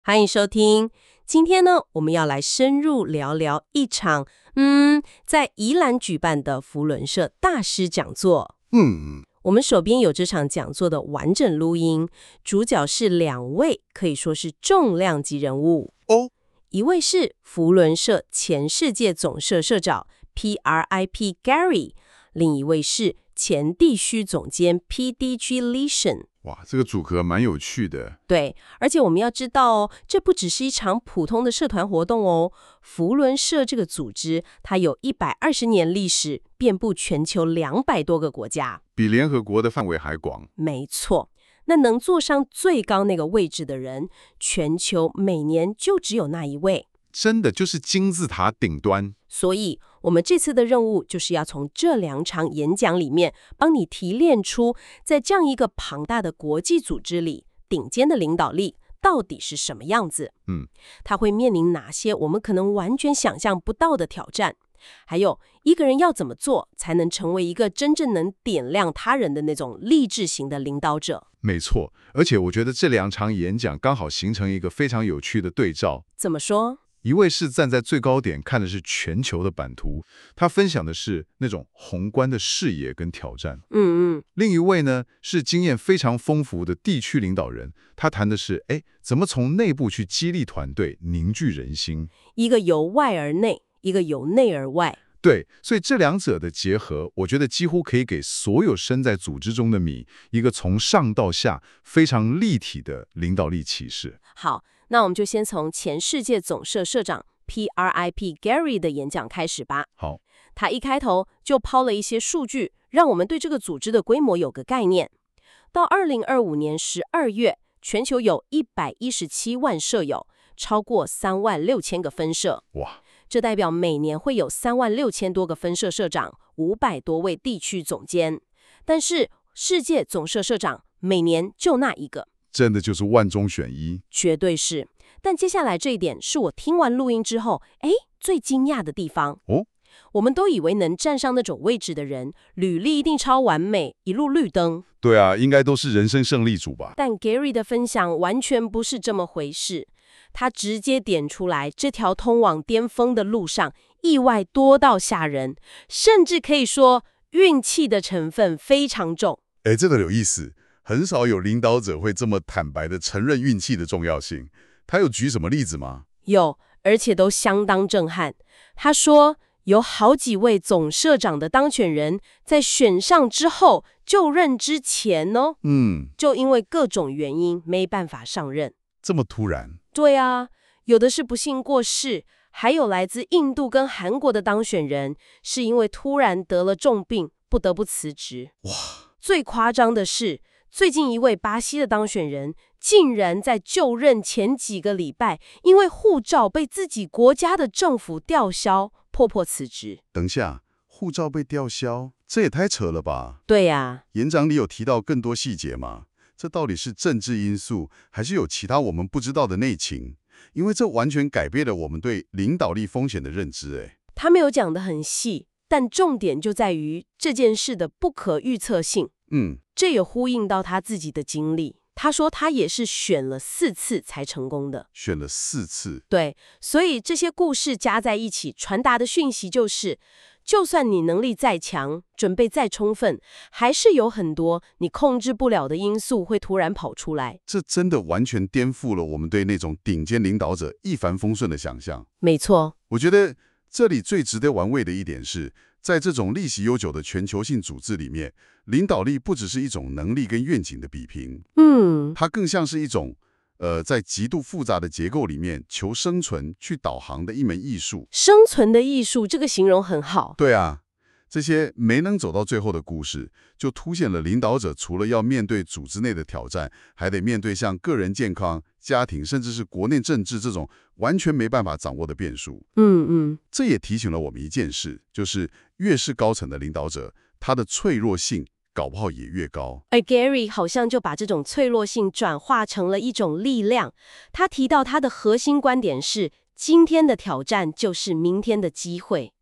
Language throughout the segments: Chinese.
欢迎收听。今天呢，我们要来深入聊聊一场在宜兰举办的扶轮社大师讲座。我们手边有这场讲座的完整录音，主角是两位可以说是重量级人物哦。 一位是扶轮社前世界总社社长 PRIP Gary， 另一位是前地区总监 PDG Lesion。 哇，这个组合蛮有趣的。 对，而且我们要知道哦，这不只是一场普通的社团活动哦。扶轮社这个组织，它有120年历史，遍布全球200多个国家， 比联合国的范围还广。 没错，那能坐上最高那个位置的人，全球每年就只有那一位。 真的就是金字塔顶端。 所以我们这次的任务就是要从这2场演讲里面帮你提炼出，在这样一个庞大的国际组织里，顶尖的领导力到底是什么样子。他会面临哪些我们可能完全想象不到的挑战，还有一个人要怎么做才能成为一个真正能点亮他人的那种励志型的领导者。 没错，而且我觉得这2场演讲刚好形成一个非常有趣的对照。 怎么说？ 一位是站在最高点看的是全球的版图，他分享的是那种宏观的视野跟挑战。另一位呢是经验非常丰富的地区领导人，他谈的是怎么从内部去激励团队，凝聚人心。 一个由外而内，一个由内而外。 对，所以这2者的结合，我觉得几乎可以给所有身在组织中的你一个从上到下非常立体的领导力启示。 好，那我们就先从前世界总社社长 PRIP Gary 的演讲开始吧。 好， 他一开头就抛了一些数据，让我们对这个组织的规模有个概念。到2025年12月，全球有117万社友，超过36000个分社。 哇！ 这代表每年会有36000多个分社社长，500多位地区总监。但是世界总社社长每年就那一个， 真的就是万中选一。 绝对是。但接下来这一点是我听完录音之后最惊讶的地方。我们都以为能站上那种位置的人，履历一定超完美，一路绿灯。 对啊，应该都是人生胜利组吧。 但 Gary 的分享完全不是这么回事。他直接点出来，这条通往巅峰的路上，意外多到吓人，甚至可以说运气的成分非常重。 这个有意思，很少有领导者会这么坦白地承认运气的重要性。他有举什么例子吗？ 有，而且都相当震撼。他说，有好几位总社长的当选人在选上之后就任之前就因为各种原因没办法上任。 这么突然？ 对啊，有的是不幸过世，还有来自印度跟韩国的当选人是因为突然得了重病不得不辞职。 哇！ 最夸张的是，最近一位巴西的当选人竟然在就任前几个礼拜，因为护照被自己国家的政府吊销，迫辞职。 等下，护照被吊销，这也太扯了吧？ 对呀。 演讲里有提到更多细节吗？这到底是政治因素，还是有其他我们不知道的内情？因为这完全改变了我们对领导力风险的认知。 他没有讲得很细，但重点就在于这件事的不可预测性。这也呼应到他自己的经历。他说他也是选了4次才成功的。 选了4次？ 对，所以这些故事加在一起传达的讯息就是，就算你能力再强，准备再充分，还是有很多你控制不了的因素会突然跑出来。 这真的完全颠覆了我们对那种顶尖领导者一帆风顺的想象。 没错。 我觉得这里最值得玩味的一点是，在这种历史悠久的全球性组织里面，领导力不只是一种能力跟愿景的比拼，它更像是一种在极度复杂的结构里面求生存去导航的一门艺术。 生存的艺术，这个形容很好。 对啊，这些没能走到最后的故事，就凸显了领导者除了要面对组织内的挑战，还得面对像个人健康、家庭，甚至是国内政治这种完全没办法掌握的变数。这也提醒了我们一件事，就是越是高层的领导者，他的脆弱性搞不好也越高。 而 Gary 好像就把这种脆弱性转化成了一种力量。他提到他的核心观点是，今天的挑战就是明天的机会。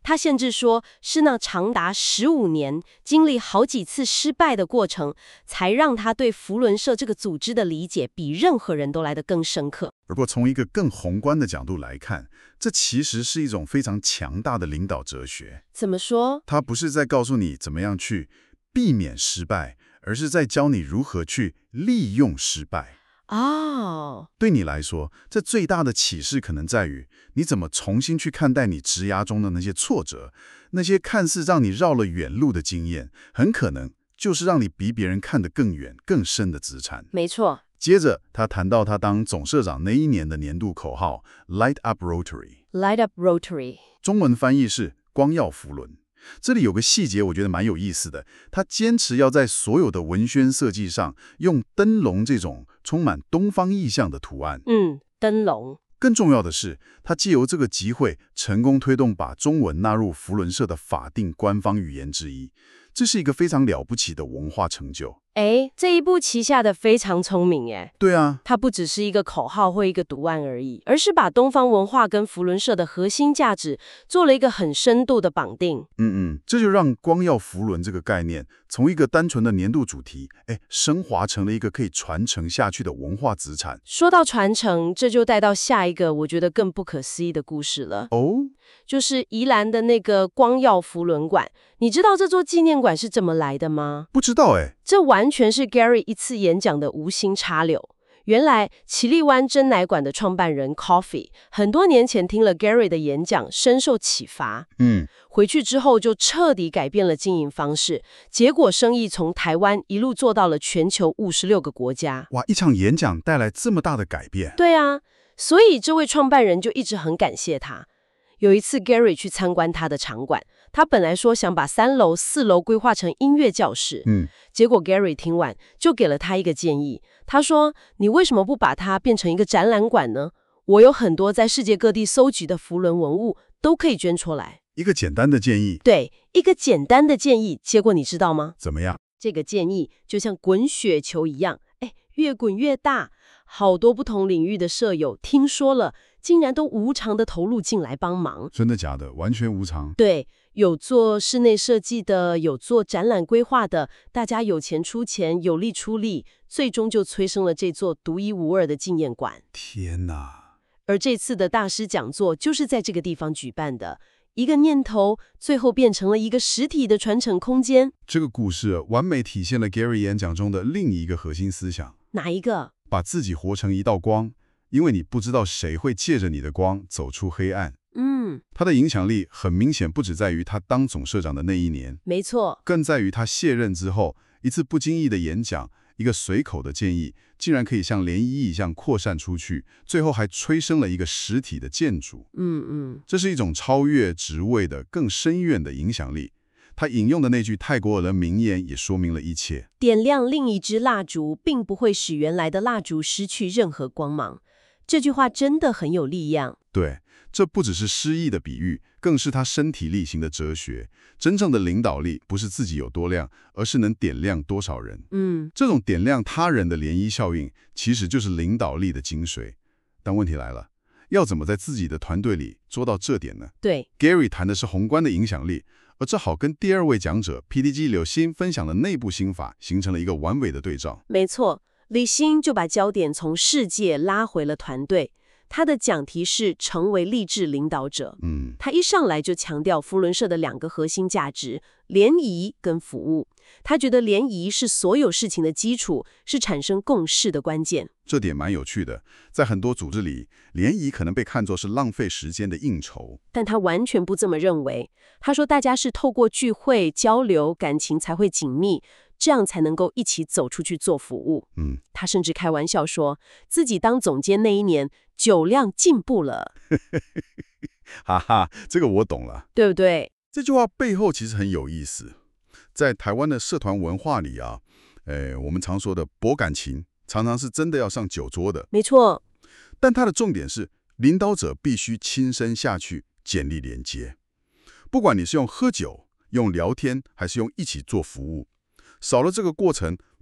他甚至说是那长达15年、经历好几次失败的过程，才让他对扶轮社这个组织的理解比任何人都来得更深刻。 不过从一个更宏观的角度来看，这其实是一种非常强大的领导哲学。 怎么说？ 它不是在告诉你怎么样去避免失败，而是在教你如何去利用失败。 哦， 对你来说，这最大的启示可能在于你怎么重新去看待你职涯中的那些挫折，那些看似让你绕了远路的经验，很可能就是让你比别人看得更远、更深的资产。 没错。 接着，他谈到他当总社长那一年的年度口号 “Light Up Rotary”， Light up Rotary， 中文翻译是“光耀扶轮”。这里有个细节，我觉得蛮有意思的。他坚持要在所有的文宣设计上用灯笼这种充满东方意象的图案。 灯笼。 更重要的是，他借由这个集会，成功推动把中文纳入扶轮社的法定官方语言之一。这是一个非常了不起的文化成就。 这一步棋下的非常聪明耶。 对啊， 它不只是一个口号或一个读案而已，而是把东方文化跟扶轮社的核心价值做了一个很深度的绑定。 这就让光耀扶轮这个概念从一个单纯的年度主题，升华成了一个可以传承下去的文化资产。 说到传承，这就带到下一个我觉得更不可思议的故事了。就是宜兰的那个光耀扶轮馆。你知道这座纪念馆是怎么来的吗？ 不知道这完全是 Gary 一次演讲的无心插柳。原来奇力湾珍奶馆的创办人 Coffee 很多年前听了 Gary 的演讲，深受启发。回去之后就彻底改变了经营方式，结果生意从台湾一路做到了全球56个国家。 哇，一场演讲带来这么大的改变。 对啊，所以这位创办人就一直很感谢他。有一次 Gary 去参观他的场馆，他本来说想把3楼、4楼规划成音乐教室，结果 Gary 听完就给了他一个建议。他说：“你为什么不把它变成一个展览馆呢？我有很多在世界各地搜集的扶轮文物，都可以捐出来。” 一个简单的建议。 对，一个简单的建议，结果你知道吗？ 怎么样？ 这个建议就像滚雪球一样，越滚越大。好多不同领域的舍友听说了，竟然都无偿的投入进来帮忙。 真的假的？完全无偿？ 对，有做室内设计的，有做展览规划的，大家有钱出钱，有力出力，最终就催生了这座独一无二的纪念馆。 天哪！ 而这次的大师讲座就是在这个地方举办的。一个念头，最后变成了一个实体的传承空间。 这个故事完美体现了 Gary 演讲中的另一个核心思想。 哪一个？ 把自己活成一道光，因为你不知道谁会借着你的光走出黑暗。他的影响力很明显，不只在于他当总社长的那一年， 没错， 更在于他卸任之后一次不经意的演讲，一个随口的建议，竟然可以像涟漪一样扩散出去，最后还催生了一个实体的建筑。这是一种超越职位的更深远的影响力。他引用的那句泰国人名言也说明了一切： 点亮另一支蜡烛，并不会使原来的蜡烛失去任何光芒。这句话真的很有力量。 对，这不只是诗意的比喻，更是他身体力行的哲学。真正的领导力不是自己有多亮，而是能点亮多少人。这种点亮他人的涟漪效应，其实就是领导力的精髓。但问题来了，要怎么在自己的团队里做到这点呢？ 对 ，Gary 谈的是宏观的影响力，而这好跟第二位讲者 PDG 柳鑫分享的内部心法形成了一个完美的对照。 没错，李欣就把焦点从世界拉回了团队。他的讲题是成为励志领导者。他一上来就强调扶轮社的2个核心价值：联谊跟服务。他觉得联谊是所有事情的基础，是产生共识的关键。 这点蛮有趣的，在很多组织里，联谊可能被看作是浪费时间的应酬， 但他完全不这么认为。他说大家是透过聚会交流，感情才会紧密，这样才能够一起走出去做服务。他甚至开玩笑说自己当总监那一年酒量进步了。 哈哈，这个我懂了， 对不对？ 这句话背后其实很有意思。在台湾的社团文化里我们常说的博感情，常常是真的要上酒桌的。 没错。 但它的重点是，领导者必须亲身下去建立连接。不管你是用喝酒、用聊天，还是用一起做服务，少了这个过程，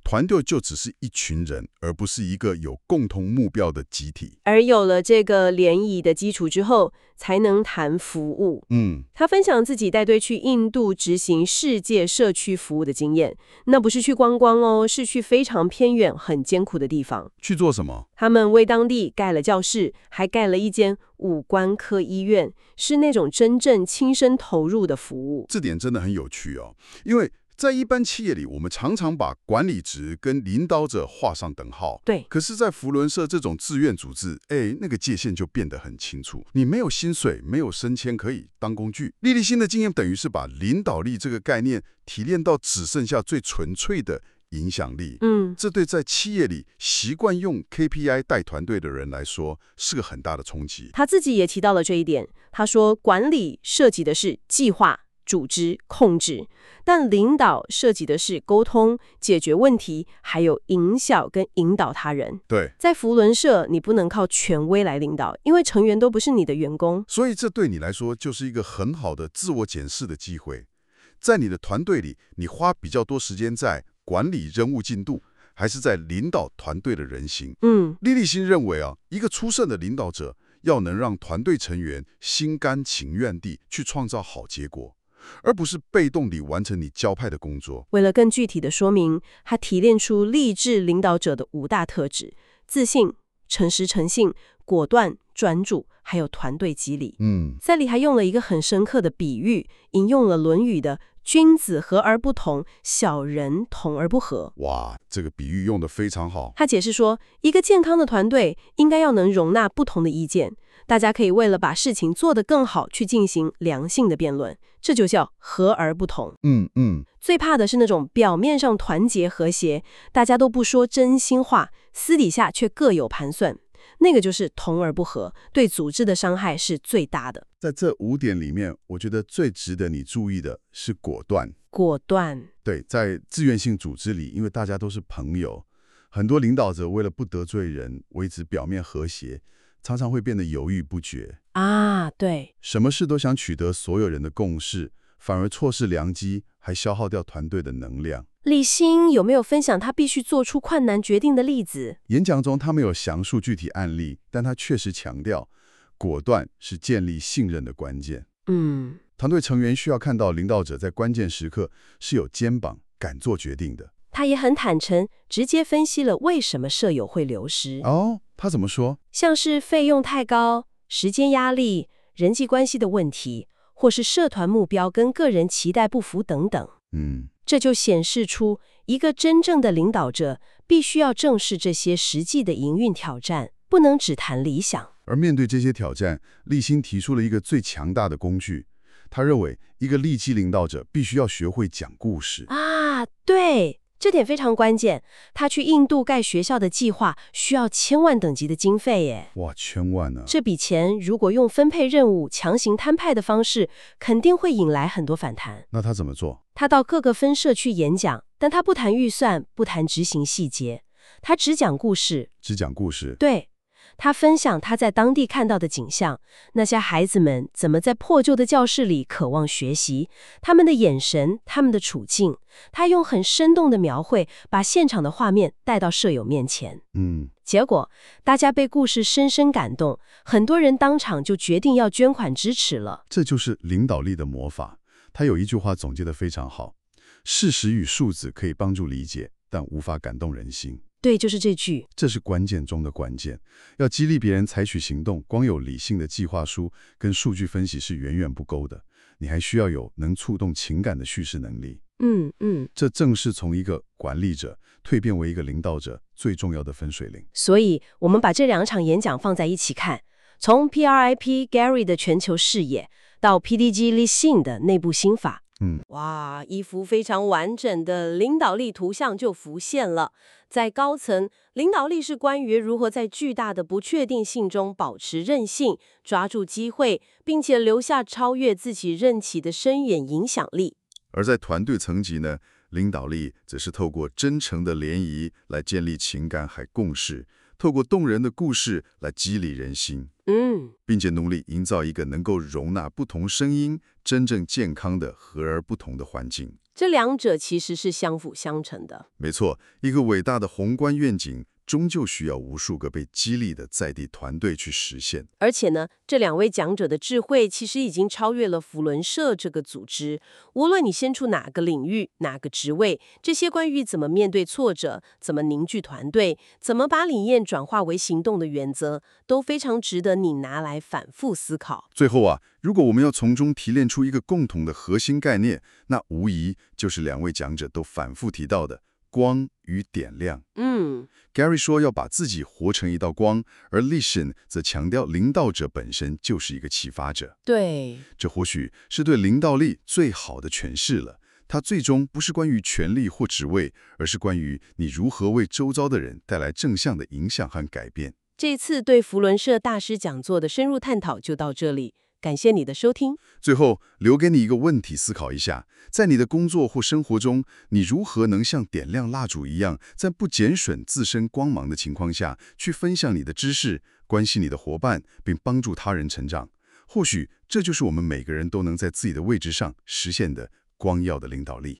团队就只是一群人，而不是一个有共同目标的集体。 而有了这个联谊的基础之后，才能谈服务。他分享自己带队去印度执行世界社区服务的经验，那不是去观光哦，是去非常偏远、很艰苦的地方。 去做什么？ 他们为当地盖了教室，还盖了一间五官科医院，是那种真正亲身投入的服务。 这点真的很有趣哦，因为在一般企业里，我们常常把管理职跟领导者画上等号。 对， 可是，在福伦社这种志愿组织，那个界限就变得很清楚。你没有薪水，没有升迁可以当工具。莉莉新的经验等于是把领导力这个概念提炼到只剩下最纯粹的影响力。这对在企业里习惯用 KPI 带团队的人来说，是个很大的冲击。 他自己也提到了这一点。他说，管理涉及的是计划、组织、控制，但领导涉及的是沟通、解决问题，还有影响跟引导他人。 对， 在福伦社，你不能靠权威来领导，因为成员都不是你的员工。 所以这对你来说就是一个很好的自我检视的机会。在你的团队里，你花比较多时间在管理任务进度，还是在领导团队的人心？莉莉新认为一个出色的领导者要能让团队成员心甘情愿地去创造好结果，而不是被动地完成你交派的工作。 为了更具体的说明，他提炼出励志领导者的5大特质：自信、诚实诚信、果断、专注，还有团队激励。在里还用了一个很深刻的比喻，引用了《论语》的君子和而不同，小人同而不和。 哇，这个比喻用得非常好。 他解释说，一个健康的团队应该要能容纳不同的意见，大家可以为了把事情做得更好去进行良性的辩论，这就叫和而不同。最怕的是那种表面上团结和谐，大家都不说真心话，私底下却各有盘算，那个就是同而不和，对组织的伤害是最大的。 在这5点里面，我觉得最值得你注意的是果断。 果断。 对，在自愿性组织里，因为大家都是朋友，很多领导者为了不得罪人，维持表面和谐，常常会变得犹豫不决。 对， 什么事都想取得所有人的共识，反而错失良机，还消耗掉团队的能量。 李欣有没有分享他必须做出困难决定的例子？ 演讲中他没有详述具体案例，但他确实强调，果断是建立信任的关键。团队成员需要看到领导者在关键时刻是有肩膀、敢做决定的。 他也很坦诚，直接分析了为什么舍友会流失。 他怎么说？ 像是费用太高、时间压力、人际关系的问题，或是社团目标跟个人期待不符等等。这就显示出一个真正的领导者必须要正视这些实际的营运挑战，不能只谈理想。 而面对这些挑战，立新提出了一个最强大的工具。他认为，一个利基领导者必须要学会讲故事。 对，这点非常关键。他去印度盖学校的计划需要1000万等级的经费耶！ 哇，1000万呢！ 这笔钱如果用分配任务、强行摊派的方式，肯定会引来很多反弹。 那他怎么做？ 他到各个分社去演讲，但他不谈预算，不谈执行细节，他只讲故事。 只讲故事。 对。他分享他在当地看到的景象，那些孩子们怎么在破旧的教室里渴望学习，他们的眼神，他们的处境。他用很生动的描绘，把现场的画面带到舍友面前。结果大家被故事深深感动，很多人当场就决定要捐款支持了。 这就是领导力的魔法。他有一句话总结得非常好：事实与数字可以帮助理解，但无法感动人心。 对，就是这句。 这是关键中的关键。要激励别人采取行动，光有理性的计划书跟数据分析是远远不够的。你还需要有能触动情感的叙事能力。这正是从一个管理者蜕变为一个领导者最重要的分水岭。 所以，我们把这2场演讲放在一起看，从 PRIP Gary 的全球视野，到 PDG Li Xin 的内部心法。哇，一幅非常完整的领导力图像就浮现了。在高层，领导力是关于如何在巨大的不确定性中保持韧性，抓住机会，并且留下超越自己任期的深远影响力。 而在团队层级呢，领导力则是透过真诚的联谊来建立情感和共识， 透过动人的故事来激励人心，并且努力营造一个能够容纳不同声音、真正健康的和而不同的环境。 这两者其实是相辅相成的。 没错，一个伟大的宏观愿景，终究需要无数个被激励的在地团队去实现。 而且呢，这两位讲者的智慧其实已经超越了扶轮社这个组织。无论你身处哪个领域、哪个职位，这些关于怎么面对挫折、怎么凝聚团队、怎么把理念转化为行动的原则，都非常值得你拿来反复思考。 最后啊，如果我们要从中提炼出一个共同的核心概念，那无疑就是两位讲者都反复提到的光与点亮。Gary 说要把自己活成一道光，而 Lishan 则强调领导者本身就是一个启发者。 对， 这或许是对领导力最好的诠释了。它最终不是关于权力或职位，而是关于你如何为周遭的人带来正向的影响和改变。 这次对扶轮社大师讲座的深入探讨就到这里。感谢你的收听。 最后，留给你一个问题思考一下：在你的工作或生活中，你如何能像点亮蜡烛一样，在不减损自身光芒的情况下，去分享你的知识，关系你的伙伴，并帮助他人成长？或许这就是我们每个人都能在自己的位置上实现的光耀的领导力。